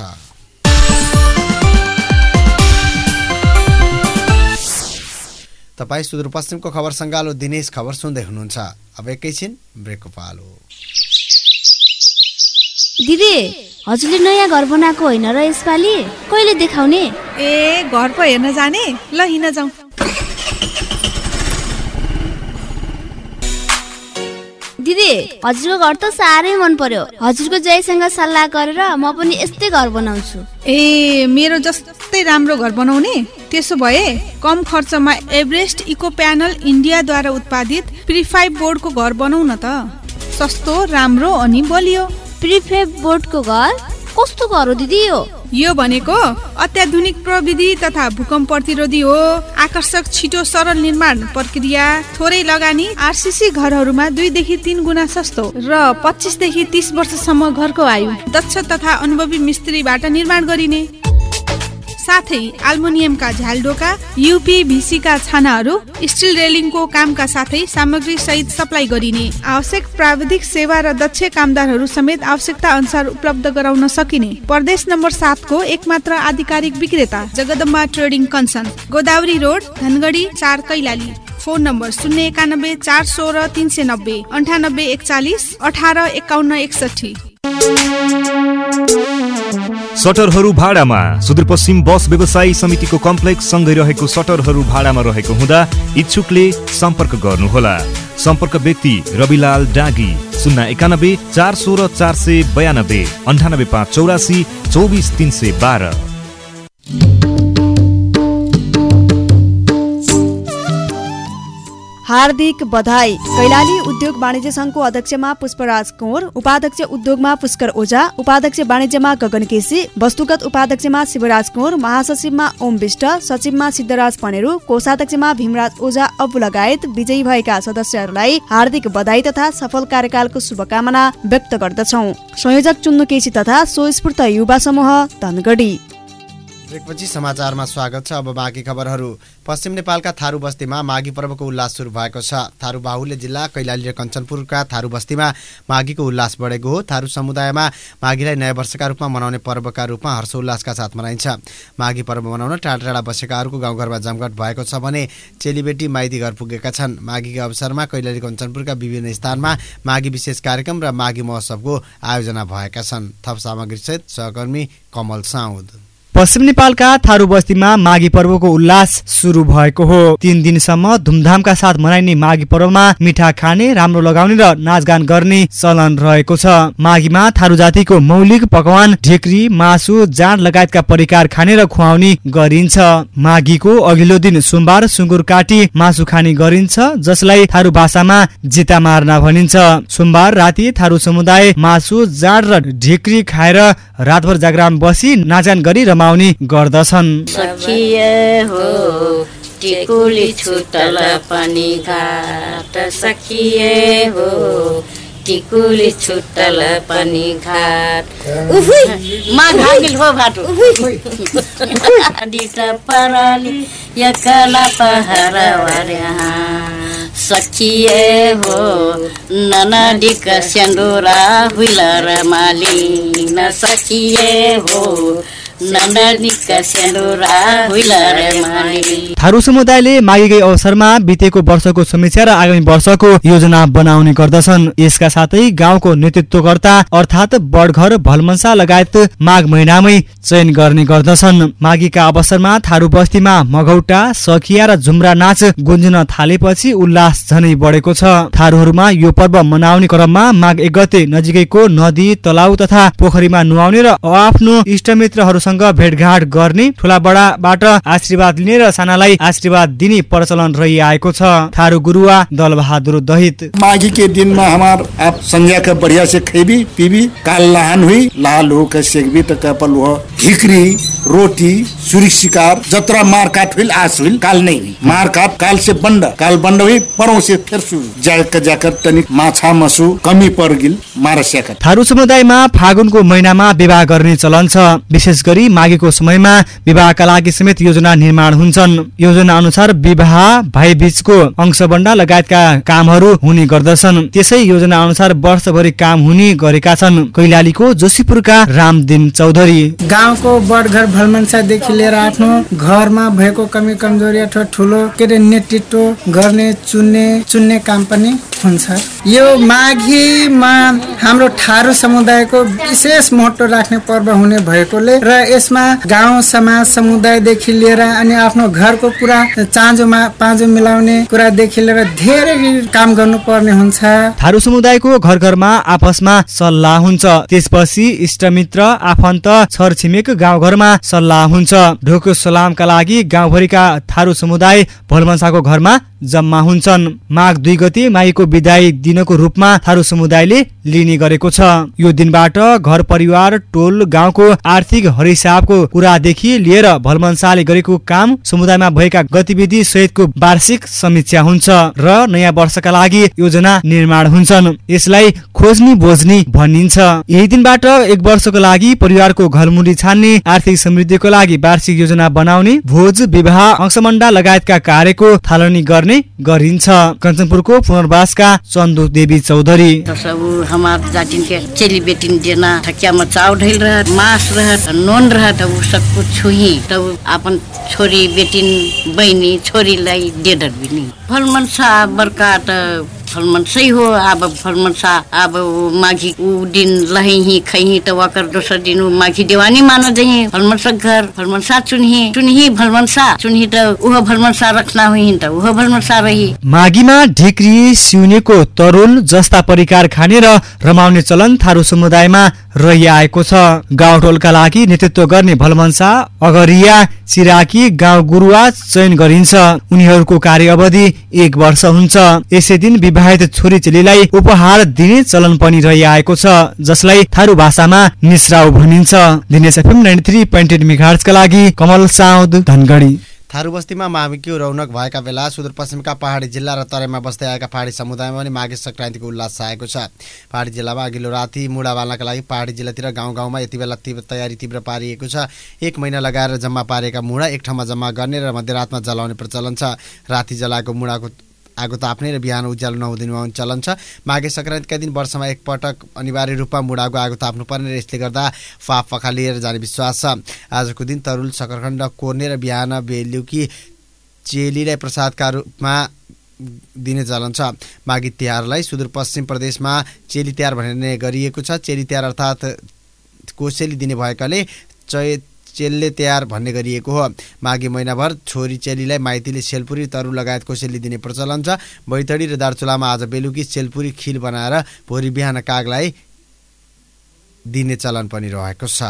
तपाईँ सुदूरपश्चिमको खबर सङ्गालो दिनेश खबर सुन्दै हुनुहुन्छ। अब एकैछिन ब्रेकको पालो। दिदी हजुरले नयाँ घर बनाएको होइन र यसपालि कहिले देखाउने? ए घर पो हेर्न जाने? ल हिँड जाउँ। दिदी हजुरको घर त साह्रै मन पर्यो। हजुरको जयसँग सल्लाह गरेर म पनि यस्तै घर बनाउँछु। ए मेरो जस्तै राम्रो घर बनाउने? त्यसो भए कम खर्चमा एभरेस्ट इको प्यानल इन्डियाद्वारा उत्पादित प्रिफाइब बोर्डको घर बनाऊ न त। सस्तो, राम्रो अनि बलियो। प्रिफाइब बोर्डको घर कस्तो घर हो दिदी? यो यो भनेको अत्याधुनिक प्रविधि तथा भूकम्प प्रतिरोधी हो। आकर्षक, छिटो, सरल निर्माण प्रक्रिया, थोरै लगानी। आरसीसी घरहरूमा दुईदेखि तीन गुणा सस्तो र पच्चिसदेखि तीस वर्षसम्म घरको आयु। दक्ष तथा अनुभवी मिस्त्रीबाट निर्माण गरिने, साथै एल्युमिनियमका झ्यालडोका, यूपीभीसी का छानाहरू, स्टिल रेलिङको कामका साथै सामग्री सहित सप्लाई गरिने। आवश्यक प्राविधिक सेवा र दक्ष कामदारहरू समेत आवश्यकता अनुसार उपलब्ध गराउन सकिने। प्रदेश नम्बर सात को एकमात्र आधिकारिक विक्रेता Jagadamba trading concern, Godavari road, Dhangadhi चार, कैलाली। फोन नम्बर शून्य एकानब्बे चार सोह्र तिन सय नब्बे अन्ठानब्बे एकचालिस अठार एकाउन्न एकसठी। सटरहरू भाडामा सुदूरपश्चिम बस व्यवसायी समितिको कम्प्लेक्स सँगै रहेको सटरहरू भाडामा रहेको हुँदा इच्छुकले सम्पर्क गर्नुहोला। सम्पर्क व्यक्ति रविलाल डागी, शून्य एकानब्बे चार सोह्र चार सय बयानब्बे अन्ठानब्बे पाँच चौरासी चौबिस तिन सय बाह्र। हार्दिक बधाई। कैलाली उद्योग वाणिज्य संघको अध्यक्षमा पुष्पराज कुँवर, उपाध्यक्ष उद्योगमा पुष्कर ओझा, उपाध्यक्ष वाणिज्यमा गगन केसी, वस्तुगत उपाध्यक्षमा शिवराज कुँवर, महासचिवमा ओम विष्ट, सचिवमा सिद्धराज पनेरू, कोषाध्यक्षमा भीमराज ओझा अबु लगायत विजयी भएका सदस्यहरूलाई हार्दिक बधाई तथा सफल कार्यकालको शुभकामना व्यक्त गर्दछौं। संयोजक चुन्नु केसी तथा स्वस्फूर्त युवा समूह धनगढी। ब्रेकपछि समाचारमा स्वागत छ। अब बाँकी खबरहरू। पश्चिम नेपालका थारू बस्तीमा माघी पर्वको उल्लास सुरु भएको छ। थारू बाहुल्य जिल्ला कैलाली र कञ्चनपुरका थारू बस्तीमा माघीको उल्लास बढेको हो। थारू समुदायमा माघीलाई नयाँ वर्षका रूपमा मनाउने पर्वका रूपमा हर्षोल्लासका साथ मनाइन्छ। माघी पर्व मनाउन टाढा टाढा बसेकाहरूको गाउँघरमा जमघट भएको छ भने चेलीबेटी माइती घर पुगेका छन्। माघीको अवसरमा कैलाली कञ्चनपुरका विभिन्न स्थानमा माघी विशेष कार्यक्रम र माघी महोत्सवको आयोजना भएका छन्। थप सामग्रीसहित सहकर्मी कमल साउद। पश्चिम नेपालका थारू बस्तीमा माघी पर्वको उल्लास सुरु भएको हो। तीन दिनसम्म धुमधामका साथ मनाइने माघी पर्वमा मिठा खाने, राम्रो लगाउने र नाचगान गर्ने चलन रहेको छ। माघीमा थारू जातिको मौलिक पकवान ढेक्री, मासु, जाँड लगायतका परिकार खाने र खुवाउने गरिन्छ। माघीको अघिल्लो दिन सोमबार सुँगुर काटी मासु खाने गरिन्छ, जसलाई थारू भाषामा जिता मार्ना भनिन्छ। सोमबार राति थारू समुदाय मासु, जाँड र ढेक्री खाएर रातभर जागराम बसी नाचगान गरी रमा गर्दछन्। सखिए हो टिकुली छुटल पानी घाट, सखिए हो टिकुली छुटल पानी घाट। माँ भागिल हो भाटो दिता पराली या कला पहारा वार्या, सखिए हो ननदिक सेंदूरा हुइलर माली, न सखिए हो थारू समुदायले माघीकै अवसरमा बितेको वर्षको समीक्षा र आगामी वर्षको योजना बनाउने गर्दछन्। यसका साथै गाउँको नेतृत्वकर्ता अर्थात् बडघर, भलमन्सा लगायत माघ महिनामै चयन गर्ने गर्दछन्। माघीका अवसरमा थारू बस्तीमा मगौटा, सखिया र झुम्रा नाच गुन्जिन थालेपछि उल्लास झनै बढेको छ। थारूहरूमा यो पर्व मनाउने क्रममा माघ एक गते नजिकैको नदी, तलाउ तथा पोखरीमा नुहाउने र आफ्नो इष्टमित्रहरू भेटघाट गर्ने, ठुला बडाबाट आशीर्वाद लिने र सानालाई आशीर्वाद दिने प्रचलन रहिआएको छ। थारू गुरुवा दल बहादुर दहित। माघी के दिन में हमार आप संध्या के बढ़िया से खेबी पीबी, काल लहान हुई लाल हो के सेकबी त कपल हो ढिकरी, रोटी, सुरी शिकार, जतरा मार काट हुई आस हुई काल नहीं हुई। मार काट काल से बंड, काल बंड हुई परों से फिर शुरू जाकर जाकर तनिक माछा मसु कमी पर गिल मार स्याक। थारू समुदायमा फागुनको महिनामा विवाह गर्ने चलन छ। विशेष गरी माघीको समयमा विवाहका लागि समेत योजना निर्माण हुन्छन्। योजना अनुसार विवाह, भाइ बीचको अंशबन्डा लगायतका कामहरू हुने गर्दछन्। त्यसै योजना अनुसार वर्षभरि काम हुने गरेका छन्। कैलालीको जोशीपुरका रामदिन चौधरी। गाउँको बडघर भलमन्सादेखि लिएर आफ्नो घरमा भएको कमी कमजोरी अथवा ठुलो के अरे नेतृत्व गर्ने चुन्ने चुन्ने काम पनि हुन्छ। यो माघीमा हाम्रो थारू समुदायको विशेष महत्त्व राख्ने पर्व हुने भएकोले र यसमा गाउँ समाज समुदायदेखि लिएर अनि आफ्नो घरको कुरा चाँजोमा पाँजो मिलाउने कुरादेखि लिएर धेरै काम गर्नुपर्ने हुन्छ। थारू समुदायको घर घरमा आपसमा सल्लाह हुन्छ, त्यसपछि इष्टमित्र आफन्त छरछिमेक गाउँघरमा सल्लाह हुन्छ। ढोको सलामका लागि गाउँभरिका थारू समुदाय भोलमन्साको घरमा जम्मा हुन्छन्। माघ दुई गते माईको बिदाई दिनको रूपमा थारू समुदायले लिने गरेको छ। यो दिनबाट घर परिवार टोल गाउँको आर्थिक हरिसाबको कुरादेखि लिएर भोलमन्साले गरेको काम समुदायमा भएका गतिविधि सहितको वार्षिक समीक्षा हुन्छ र नयाँ वर्षका लागि योजना निर्माण हुन्छन्। यसलाई खोज्नी बोझ्नी भनिन्छ। यही दिनबाट एक वर्षको लागि परिवारको घरमुरी छान्ने, आर्थिक समृद्धिको लागि वार्षिक योजना बनाउने, भोज विवाह अंशमण्डा लगायतका कार्यको थालनी गर्ने गरिन्छ। कञ्चनपुरको पुनर्वासका चन्दु देवी चौधरी सब हमार जातिन के चेली बेटिन देना ठकिया में चाव ढल रहा, मांस रहा, नोन रहा, तब वो सब कुछ छुही तब अपन छोरी बेटिन बहनी छोरी लाई डेडर भी नहीं फलमनसा बरकात फलमन सही हो। अब फलमनसा अब माघी उ दिन लही ही खही तो वकर दोसर दिन माघी देवानी माना जाइए फलमनसा घर फलमनसा चुनही चुनही भलमनसा चुनही तो वह भलमनसा रखना हुई तो वह भलमनसा रही। माघीमा ढिक्री सिउनेको तरुल जस्ता परिकार खाने र रमाउने चलन थारू समुदायमा रहिआएको छ। गाउँटोलका लागि नेतृत्व गर्ने भलमनसा अगरिया सिराकी गाउँ गुरुवा चयन गरिन्छ। उनीहरूको कार्य अवधि एक वर्ष हुन्छ। यसै दिन विवाहित छोरी चेलीलाई उपहार दिने चलन पनि रहिआएको छ, जसलाई थारू भाषामा निस्राउ भनिन्छ। Dinesh FM ninety three point eight मेगाहर्ट्जका लागि कमल साउद धनगढी। थारू बस्तीमा माघीको रौनक भएका बेला सुदूरपश्चिमका पहाडी जिल्ला र तराईमा बस्दै आएका पहाडी समुदायमा पनि माघे संक्रान्तिको उल्लास छाएको छ। पहाडी जिल्लामा अघिल्लो राति मुढा बाल्नका लागि पहाडी जिल्लातिर गाउँ गाउँमा यति बेला तीव्र तयारी तीव्र पारिएको छ। एक महिना लगाएर जम्मा पारेका मुढा एक ठाउँमा जम्मा गर्ने र मध्यरातमा जलाउने प्रचलन छ। राति जलाएको मुढाको आगो ताप्ने र बिहान उज्यालो नहुँदिनमा चलन छ। माघे संक्रान्तिका दिन वर्षमा एकपटक अनिवार्य रूपमा मुढाको आगो ताप्नुपर्ने र यसले गर्दा फाप पखालिएर जाने विश्वास छ। आजको दिन तरुल सकरखण्ड कोर्ने र बिहान बेलुकी चेलीलाई प्रसादका रूपमा दिने चलन छ। माघी तिहारलाई सुदूरपश्चिम प्रदेशमा चेली तिहार भन्ने गरिएको छ। चेली तिहार अर्थात् कोसेली दिने भएकाले चैत चेल्ले तिहार भन्ने गरिएको हो। माघे महिनाभर छोरी चेलीलाई माइतीले सेलपुरी तरु लगायत कोसेली दिने प्रचलन छ। बैतडी र दार्चुलामा आज बेलुकी सेलपुरी खिल बनाएर भोलि बिहान कागलाई दिने चलन पनि रहेको छ।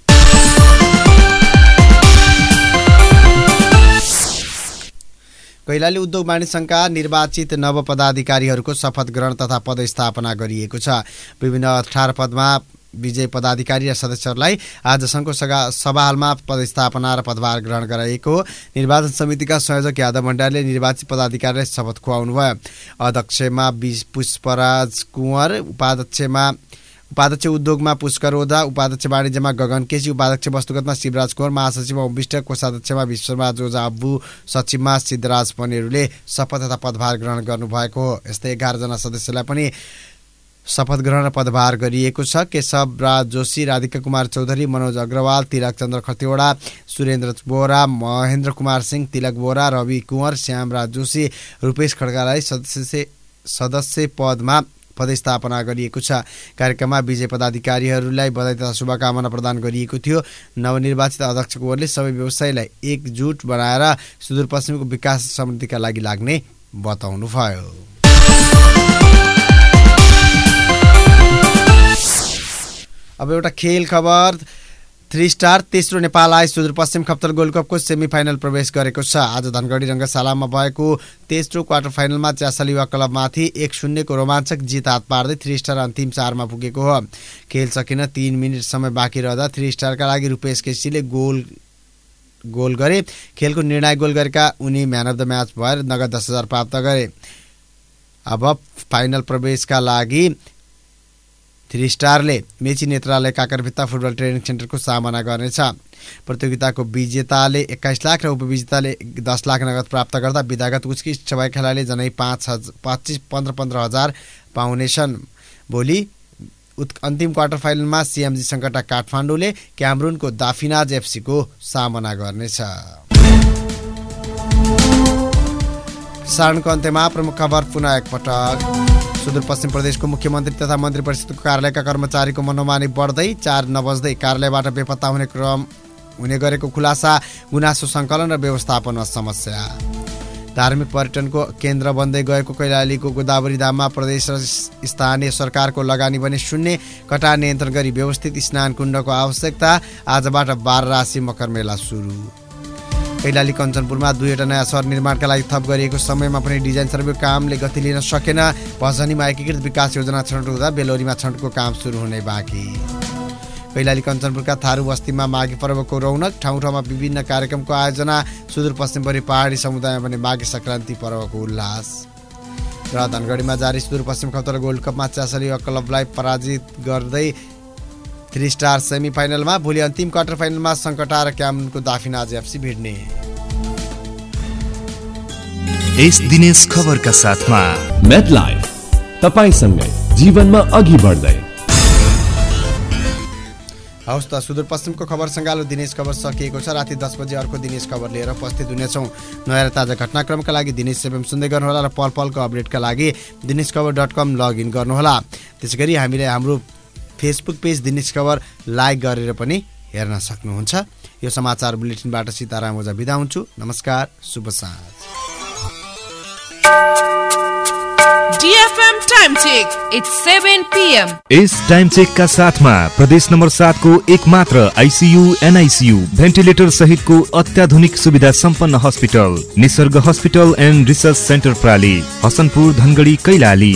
कैलाली उद्योग वाणिज्य संघका निर्वाचित नव पदाधिकारीहरूको शपथ ग्रहण तथा पदस्थापना गरिएको छ। विभिन्न अठार पदमा विजय पदाधिकारी र सदस्यहरूलाई आज संघको सभा हालमा पदस्थापना र पदभार ग्रहण गराएको हो। निर्वाचन समितिका संयोजक यादव भण्डारीले निर्वाचित पदाधिकारीलाई शपथ खुवाउनु भयो। अध्यक्षमा पुष्पराज कुँवर, उपाध्यक्षमा उपाध्यक्ष उद्योगमा पुष्कर ओझा, उपाध्यक्ष वाणिज्यमा गगन केसी, उपाध्यक्ष वस्तुगतमा शिवराज कुँवर, महासचिवमा ओम विष्ट, कोषाध्यक्षमा विश्वराज ओझा अब्बु, सचिवमा सिद्धराज पनेरूले शपथ तथा पदभार ग्रहण गर्नुभएको हो। यस्तै एघारजना सदस्यलाई पनि शपथ ग्रहण र पदभार गरिएको छ। केशव राज जोशी, राधिका कुमार चौधरी, मनोज अग्रवाल, तिलक चन्द्र खतिवडा, सुरेन्द्र बोरा, महेन्द्र कुमार सिंह, तिलक बोरा, रवि कुँवर, श्यामराज जोशी, रूपेश खड्कालाई सदस्य सदस्य पदमा पदस्थापना गरिएको छ। कार्यक्रममा विजय पदाधिकारीहरूलाई बधाई तथा शुभकामना प्रदान गरिएको थियो। नवनिर्वाचित अध्यक्ष कुँवरले सबै व्यवसायीलाई एकजुट बनाएर सुदूरपश्चिमको विकास समृद्धिका लागि लाग्ने बताउनुभयो। अब एउटा खेल खबर। थ्री स्टार तेस्रो नेपाल आई सुदूरपश्चिम खप्तर गोल्ड कपको सेमी फाइनल प्रवेश गरेको छ। आज धनगढी रङ्गशालामा भएको तेस्रो क्वार्टर फाइनलमा च्यासल युवा क्लबमाथि एक शून्यको रोमाञ्चक जित हात पार्दै थ्री स्टार अन्तिम चारमा पुगेको हो। खेल सकिन तीन मिनट समय बाँकी रहँदा थ्री स्टारका लागि रूपेश केसीले गोल गोल गरे। खेलको निर्णायक गोल गरेका उनी म्यान अफ द म्याच भएर नगद दस हजार प्राप्त गरे। अब फाइनल प्रवेशका लागि थ्री स्टारले मेची नेत्रालय काकरभित्ता फुटबल ट्रेनिङ सेन्टरको सामना गर्नेछ। प्रतियोगिताको विजेताले एक्काइस लाख र उपविजेताले दस लाख नगद प्राप्त गर्दा विधागत उत्कृष्ट भएका खेलाडीले जनै पाँच हजार पच्चिस पन्ध्र पन्ध्र हजार पाउनेछन्। भोलि अन्तिम क्वार्टर फाइनलमा सिएमजी सङ्कटा काठमाडौँले क्यामरुनको दाफिनाज एफसीको सामना गर्नेछ। सारणको अन्त्यमा प्रमुख खबर पुनः एकपटक। सुदूरपश्चिम प्रदेशको मुख्यमन्त्री तथा मन्त्री परिषदको कार्यालयका कर्मचारीको मनोमानी बढ्दै चार नबज्दै कार्यालयबाट बेपत्ता हुने क्रम हुने गरेको खुलासा, गुनासो सङ्कलन र व्यवस्थापनमा समस्या। धार्मिक पर्यटनको केन्द्र बन्दै गएको कैलालीको गोदावरी धाममा प्रदेश र स्थानीय सरकारको लगानी भने शून्य, कटान नियन्त्रण गरी व्यवस्थित स्नान कुण्डको आवश्यकता। आजबाट बाह्र राशि मकर मेला सुरु। कैलाली कञ्चनपुरमा दुईवटा नयाँ सहर निर्माणका लागि थप गरिएको समयमा पनि डिजाइन सर्वे कामले गति लिन सकेन। भजनीमा एकीकृत विकास योजना छनौट हुँदा बेलोरीमा छनौटको काम सुरु हुने बाँकी। कैलाली कञ्चनपुरका थारू बस्तीमा माघे पर्वको रौनक, ठाउँ ठाउँमा विभिन्न कार्यक्रमको आयोजना। सुदूरपश्चिमभरि पहाडी समुदायमा पनि माघे सङ्क्रान्ति पर्वको उल्लास। र धनगढीमा जारी सुदूरपश्चिम खतरा गोल्ड कपमा च्यासरी क्लबलाई पराजित गर्दै थ्री स्टार सेमी फाइनलमा। भोलि अन्तिम क्वार्टर फाइनलमा सङ्कटा र क्यामरुनको दाफिनाज एफसी भिड्ने। यस दिनेश खबरका साथमा मेटलाइफ, तपाईसँगै जीवनमा अघि बढ्दै। हवस् त, सुदूरपश्चिमको खबर सङ्गालो दिनेश खबर सकिएको छ। राति दस बजे अर्को दिनेश खबर लिएर उपस्थित हुनेछौँ। नयाँ र ताजा घटनाक्रमका लागि दिनेश एफएम सुन्दै गर्नुहोला र पल पलको अपडेटका लागि दिनेश खबर डट कम लगइन गर्नुहोला। त्यसै गरी हामीले हाम्रो फेसबुक पेज दिनेश खबर लाइक गरेर पनि हेर्न सक्नुहुन्छ। यो समाचार बुलेटिनबाट सीताराम ओझा बिदा हुन्छु। नमस्कार, शुभ साँझ। D F M time check. It's seven p m is time check का साथमा प्रदेश नम्बर सात को एक मात्र आईसीयू एनआईसीयू भेन्टिलेटर सहित को अत्याधुनिक सुविधा सम्पन्न hospital Nisarga hospital and research centre प्राली, हसनपुर, धनगढी, कैलाली।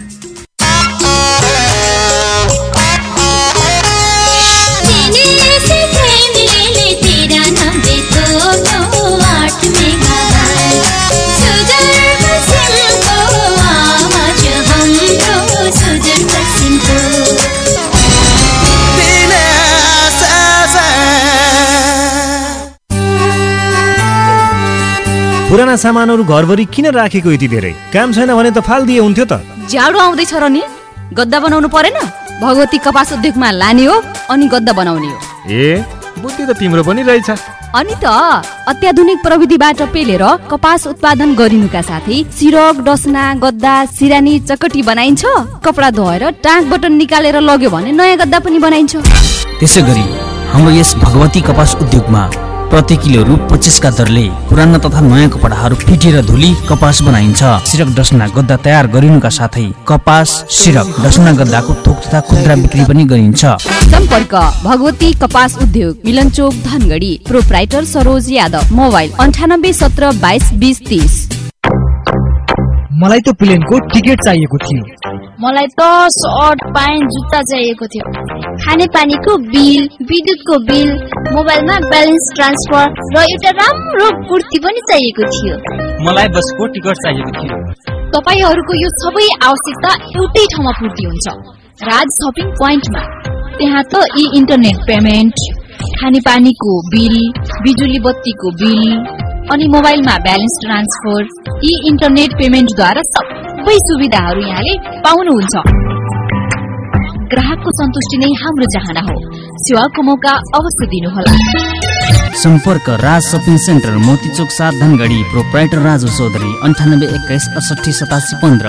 पुराना सामानहरू घरभरि किन राखेको यति धेरै? काम छैन भने त फाल्दिए हुन्थ्यो त। जाडो आउँदैछ र नि, गद्दा बनाउनु परेन? भगवती कपास उद्योगमा लाने हो अनि गद्दा बनाउने हो। ए, बुद्धि त तिम्रो पनि रहेछ। अनि त अत्याधुनिक प्रविधिबाट पेलेर कपास उत्पादन गरिनुका साथै सिरक, डसना, गद्दा, सिरानी, चकटी बनाइन्छ। कपडा धोएर टाँक बटन निकालेर लग्यो भने नयाँ गद्दा पनि बनाइन्छ। त्यसै गरी हाम्रो यस भगवती कपास उद्योगमा प्रति किलो रु पच्चीसका दरले पुराना तथा नयाँ कपडाहरू फिटेर धुली कपास बनाइन्छ। सिरक, डसना, गद्दा तयार गरिनुका साथै कपास, सिरक, डसना, गद्दाको थोक तथा खुद्रा बिक्री पनि गरिन्छ। सम्पर्क भगवती कपास उद्योग, मिलनचोक, धनगढी। प्रोप्राइटर सरोज यादव। मोबाइल अन्ठानब्बे सत्र बाइस बिस तीस। मलाई त प्लेनको टिकट चाहिएको थियो। मलाई त सर्ट, प्यान्ट, जुत्ता चाहिएको थियो। खाने पानीको बिल, विद्युतको बिल, मोबाइलमा ब्यालेन्स ट्रान्सफर र एउटा राम्रो कुर्ती पनि चाहिएको थियो। मलाई बसको टिकट चाहिएको थियो। तपाईहरूको यो सबै आवश्यकता एउटै ठाउँमा पूर्ति हुन्छ, राज सपिङ पोइन्टमा। त्यहाँ त ई इन्टरनेट पेमेन्ट, खाने पानीको बिल, बिजुली बत्तीको बिल अनि मोबाइलमा ब्यालेन्स ट्रान्सफर, ई इन्टरनेट पेमेन्टद्वारा सबै सुविधाहरू यहाँले पाउनुहुन्छ। ग्राहकको सन्तुष्टि नै हाम्रो चाहना हो। सेवाको मौका अवश्य दिनुहोला। सम्पर्क राज सपिङ सेन्टर, मोतीचोक सात, धनगढी। प्रोप्राइटर राजु चौधरी। अन्ठानब्बे एक्काइस अडसठी सतासी पन्ध्र।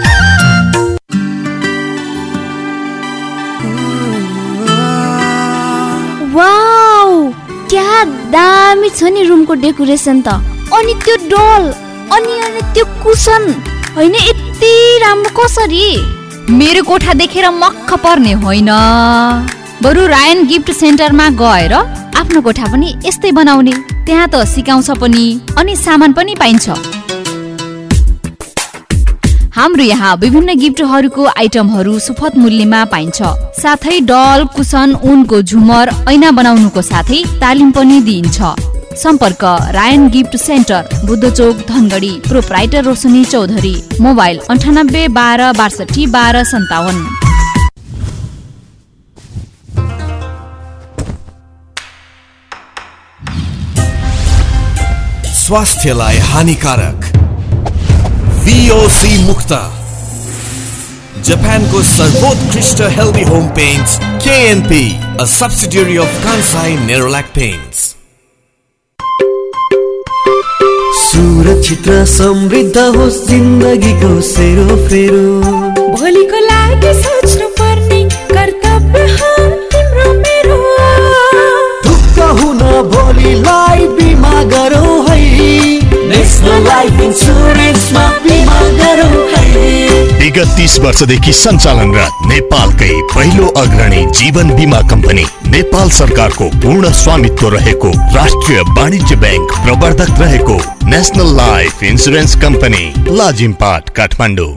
वाउ, क्या दामी छ नि रुमको डेकोरेसन त। अनि त्यो डल, अनि अनि त्यो कुसन होइन, यति राम्रो कसरी? मेरो कोठा देखेर मक्ख पर्ने होइन, बरु रायन गिफ्ट सेन्टरमा गएर आफ्नो कोठा पनि यस्तै बनाउने। त्यहाँ त सिकाउँछ पनि अनि सामान पनि पाइन्छ। हाम्रो यहाँ विभिन्न गिफ्टहरूको आइटमहरू सुपथ मूल्यमा पाइन्छ। साथै डल, कुसन, उनको झुमर, ऐना बनाउनुको साथै तालिम पनि दिइन्छ। सम्पर्क Ryan gift centre, Buddhachowk, Dhangadhi. Proprietor Roshni Chaudhary. Mobile अन्ठानब्बे बाह्र बासठी बाह्र सन्ताउन्न। स्वास्थ्यलाई हानिकारक वीओसी मुक्त जापानको सर्वोत्कृष्ट healthy home paints KNP, a subsidiary of Kansai Nerolac Paints। सुरक्षित र समृद्ध होस् जिन्दगीको सेरो फेरो, भोलिको लागि सोच्नु पर्ने कर्तव्य हो तिम्रो मेरो। दुःख हुन भोलिलाई बिमा गरौँ है, नेसनल लाइफ इन्सुरेन्समा बिमा गरौँ है। विगत तीस वर्षदेखि सञ्चालनरत नेपालकै पहिलो अग्रणी जीवन बीमा कम्पनी नेपाल सरकारको पूर्ण स्वामित्व रहेको राष्ट्रिय वाणिज्य ब्याङ्क प्रवर्धक रहेको national life insurance company Lazimpat Kathmandu.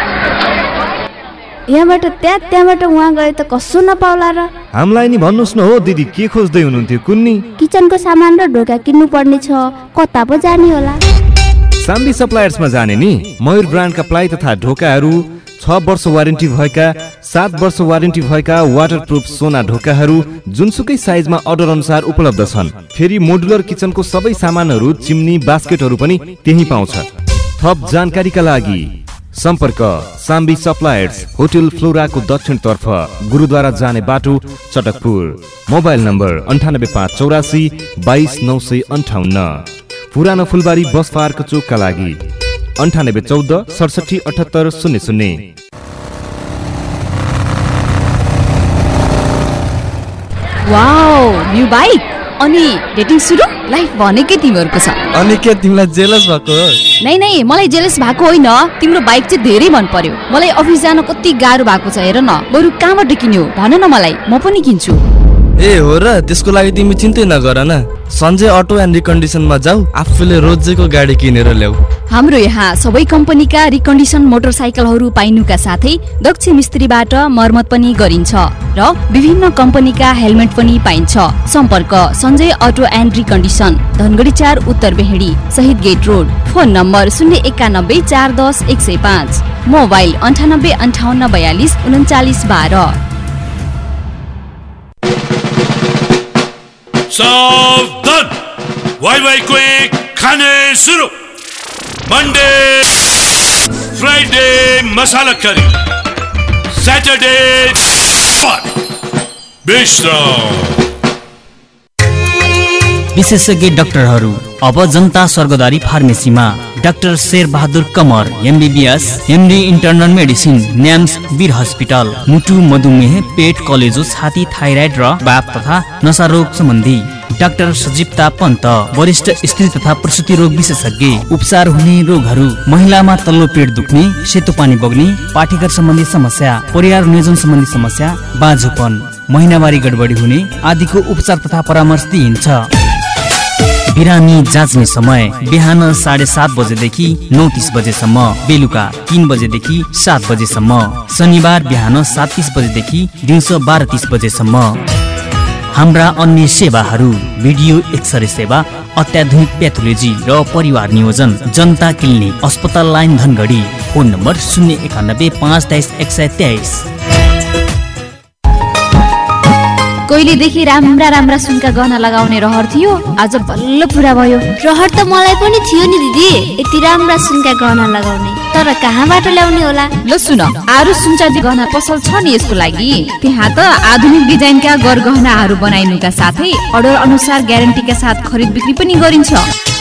यहाँबाट त्यहाँ त्यहाँबाट उहाँ गए त कसो नपाउला र। हामीलाई नि भन्नुहोस् न हो दिदी, के खोज्दै हुनुहुन्थ्यो कुन्नी? किचनको सामान र ढोका किन्नु पर्ने छ, कता पो जाने होला? साम्बी सप्लायर्समा जाने नि। मयूर ब्रान्डका प्लाई तथा ढोकाहरू, छ वर्ष वारेन्टी भएका, सात वर्ष वारेन्टी भएका वाटरप्रुफ सोना ढोकाहरू जुनसुकै साइजमा अर्डर अनुसार उपलब्ध छन्। फेरि मोडुलर किचनको सबै सामानहरू, चिम्नी, बास्केटहरू पनि त्यही पाउँछ। थप जानकारीका लागि सम्पर्क साम्बी सप्लायर्स, होटल फ्लोराको दक्षिण तर्फ, गुरुद्वारा जाने बाटो, चटकपुर। मोबाइल नम्बर अन्ठानब्बे पाँच चौरासी बाइस नौ सय अन्ठाउन्न। पुरानो फुलबारी बस पार्क चोकका लागि अन्ठानब्बे चौध सडसठी अठहत्तर शून्य शून्य। वाउ, न्यू बाइक अनि डेटिङ सुरु? लाइफ भनेकै तिमीहरूको छ। अनि के तिमीलाई जेलस भएको? नै नै, मलाई जेलस भएको होइन, तिम्रो बाइक चाहिँ धेरै मन पर्यो। मलाई अफिस जान कति गाह्रो भएको छ हेर न। बरु कहाँबाट किन्यो भन न मलाई, म पनि किन्छु। ए हो र, त्यसको लागि तिमी चिन्तै नगर न। सञ्जय अटो एन्ड रिकन्डिसनमा जाऊ, आफूले रोजेको गाडी किनेर ल्याऊ। हाम्रो यहाँ सबै कम्पनीका रिकन्डिसन मोटरसाइकलहरू पाइनुका साथै दक्ष मिस्त्रीबाट मर्मत पनि गरिन्छ र विभिन्न कम्पनीका हेलमेट पनि पाइन्छ। सम्पर्क Sanjay auto and recondition, Dhangadhi चार, उत्तर बेहेडी, शहीद गेट रोड। फोन नम्बर शून्य एकानब्बे चार दस एक सय पाँच। मोबाइल अन्ठानब्बे अन्ठाउन्न बयालिस उन्चालिस बाह्र। सावधान, वाई वाई को एक खाने शुरू। Monday Friday masala curry, Saturday विश्राम। विशेषज्ञ डाक्टरहरू अब जनता स्वर्गद्वारी फार्मेसीमा doctor Sher Bahadur Kamar MBBS, MD internal medicine, NAMS Bir hospital. मुटु, मधुमेह, पेट, कलेजो, छाती, थाइराइड र वाप तथा नशा रोग सम्बन्धी डाक्टर सजीवता पन्त, वरिष्ठ स्त्री तथा प्रसुति रोग विशेषज्ञ। उपचार हुने रोगहरू महिलामा तल्लो पेट दुख्ने, सेतो पानी बग्ने, पाठेघर सम्बन्धी समस्या, परिवार नियोजन सम्बन्धी समस्या, बाँझोपन, महिनावारी गडबडी हुने आदिको उपचार तथा परामर्श दिइन्छ। बिरामी जाँच्ने समय बिहान साढे सात बजेदेखि नौ तिस बजेसम्म, बेलुका तीन बजेदेखि सात बजेसम्म, शनिबार बिहान सात तिस बजेदेखि दिउँसो बाह्र तिस बजेसम्म। हाम्रा अन्य सेवाहरू भिडियो एक्सरे सेवा, अत्याधुनिक प्याथोलोजी र परिवार नियोजन। जनता क्लिनिक, अस्पताल लाइन, धनगढी। फोन नम्बर शून्य एकानब्बे पाँच तेइस एक सय तेइस। कहिलेदेखि राम्रा राम्रा सुनका गहना लगाउने रहर थियो, आज बल्ल पुरा भयो। रहर त मलाई पनि थियो नि दिदी, यति राम्रा सुनका गहना लगाउने, तर कहाँबाट ल्याउने होला? ल सुन, आरु सुनचाँदी गहना पसल छ नि यसको लागि। त्यहाँ त आधुनिक डिजाइनका गरगहनाहरू बनाइनुका साथै अर्डर अनुसार ग्यारेन्टीका साथ खरिद बिक्री पनि गरिन्छ।